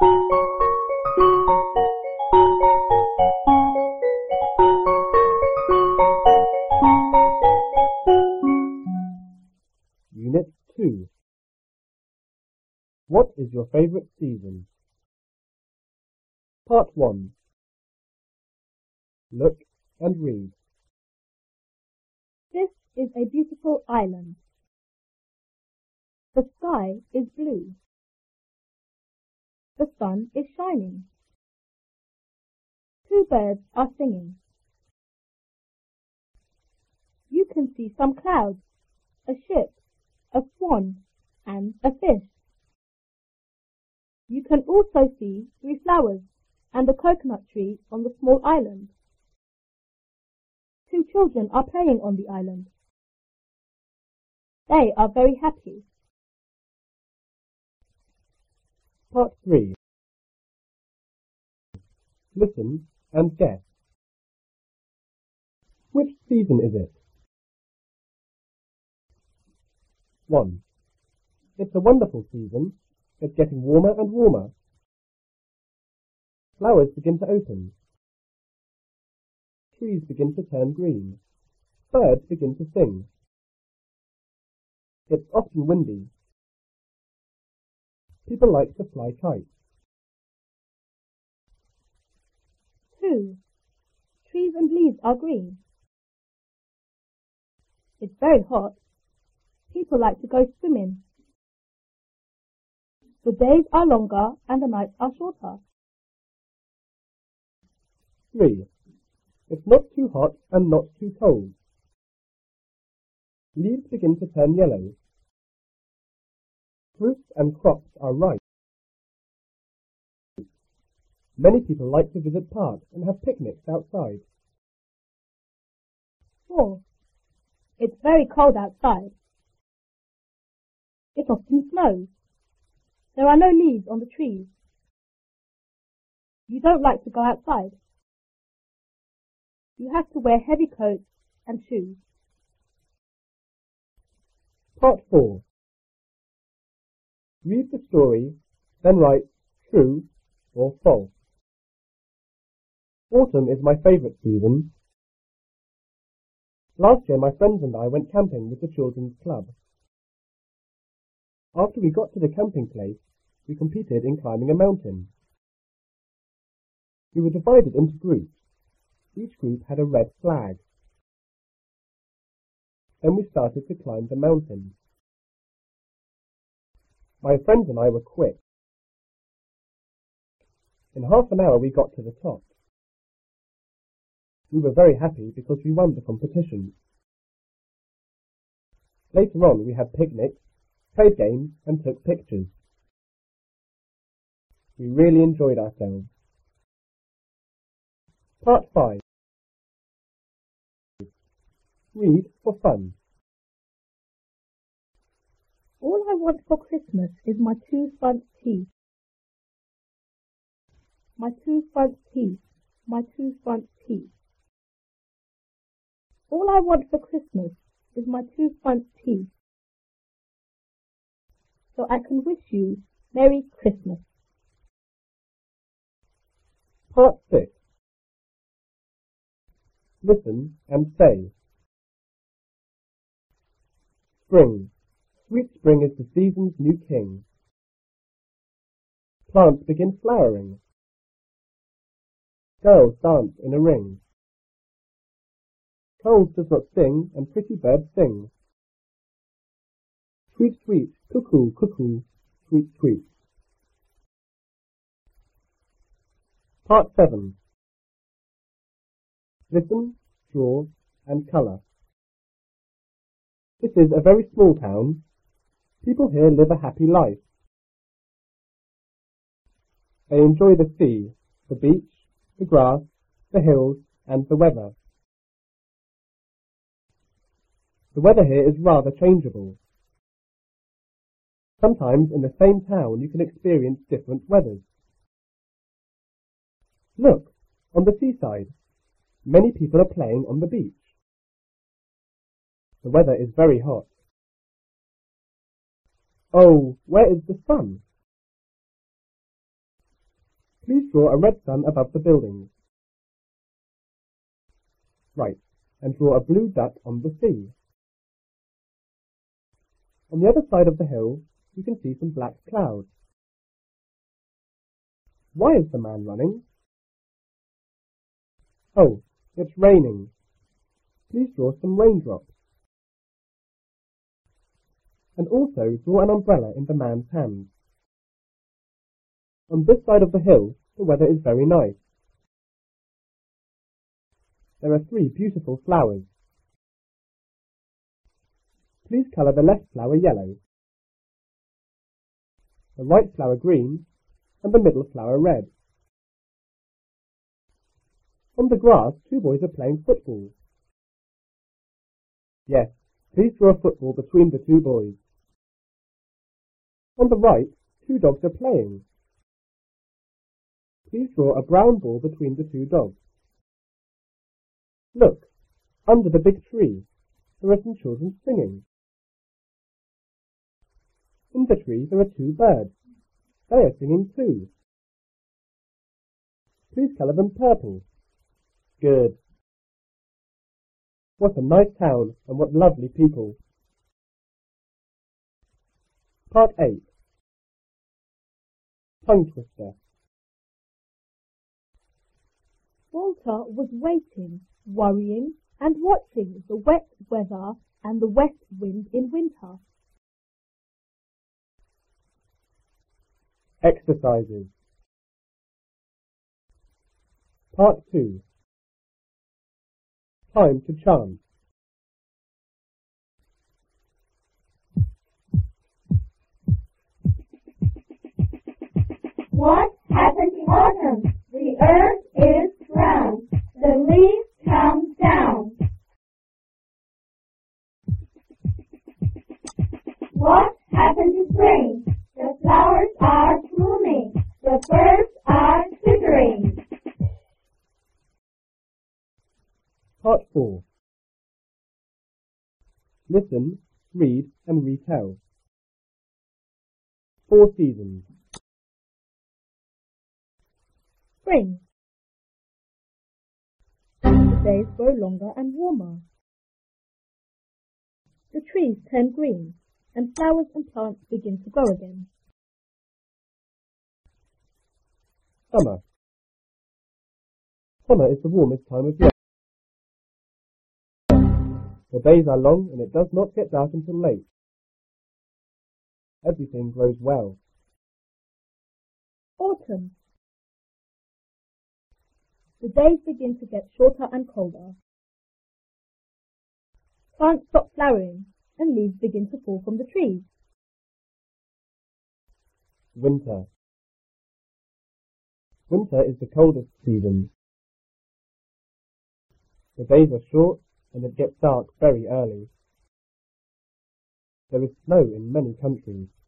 Unit 2. What is your favourite season? Part 1. Look and read. This is a beautiful island. The sky is blue. The sun is shining. 2 birds are singing. You can see some clouds, a ship, a swan, and a fish. You can also see 3 flowers and a coconut tree on the small island. 2 children are playing on the island. They are very happy. Part 3. Listen and guess. Which season is it? 1. It's a wonderful season. It's getting warmer and warmer. Flowers begin to open. Trees begin to turn green. Birds begin to sing. It's often windy. People like to fly kites. 2. Trees and leaves are green. It's very hot. People like to go swimming. The days are longer and the nights are shorter. 3. It's not too hot and not too cold. Leaves begin to turn yellow. Fruits and crops are ripe. Many people like to visit parks and have picnics outside. 4. It's very cold outside. It often snows. There are no leaves on the trees. You don't like to go outside. You have to wear heavy coats and shoes. Part 4. Read the story, then write true or false. Autumn is my favourite season. Last year my friends and I went camping with the children's club. After we got to the camping place, we competed in climbing a mountain. We were divided into groups. Each group had a red flag. Then we started to climb the mountain. My friends and I were quick. In half an hour we got to the top. We were very happy because we won the competition. Later on we had picnics, played games and took pictures. We really enjoyed ourselves. Part 5. Read for fun. All I want for Christmas is my 2 front teeth. My 2 front teeth. My 2 front teeth. All I want for Christmas is my 2 front teeth. So I can wish you Merry Christmas. Part 6. Listen and say. Spring. Sweet spring is the season's new king. Plants begin flowering. Girls dance in a ring. Cold does not sing and pretty birds sing. Sweet, sweet, cuckoo, cuckoo, sweet, sweet. Part 7. Listen, draw, and colour. This is a very small town. People here live a happy life. They enjoy the sea, the beach, the grass, the hills, and the weather. The weather here is rather changeable. Sometimes in the same town you can experience different weathers. Look, on the seaside, many people are playing on the beach. The weather is very hot. Oh, where is the sun? Please draw a red sun above the buildings. Right, and draw a blue duck on the sea. On the other side of the hill, you can see some black clouds. Why is the man running? Oh, it's raining. Please draw some raindrops. And also draw an umbrella in the man's hand. On this side of the hill, the weather is very nice. There are 3 beautiful flowers. Please colour the left flower yellow, the right flower green, and the middle flower red. On the grass, 2 boys are playing football. Yes, please draw a football between the 2 boys. On the right, 2 dogs are playing. Please draw a brown ball between the 2 dogs. Look, under the big tree, there are some children singing. In the tree there are 2 birds. They are singing too. Please colour them purple. Good. What a nice town, and what lovely people. Part 8. Tongue Twister. Walter was waiting, worrying, and watching the wet weather and the west wind in winter. Exercises. Part 2. Time to chant. What happened in autumn? The earth is brown. The leaves come down. What happened in spring? The flowers are blooming. The birds are twittering. Part 4. Listen, read and retell. 4 seasons. Spring. The days grow longer and warmer. The trees turn green, and flowers and plants begin to grow again. Summer. Summer is the warmest time of year. The days are long and it does not get dark until late. Everything grows well. Autumn. The days begin to get shorter and colder. Plants stop flowering and leaves begin to fall from the trees. Winter. Winter is the coldest season. The days are short and it gets dark very early. There is snow in many countries.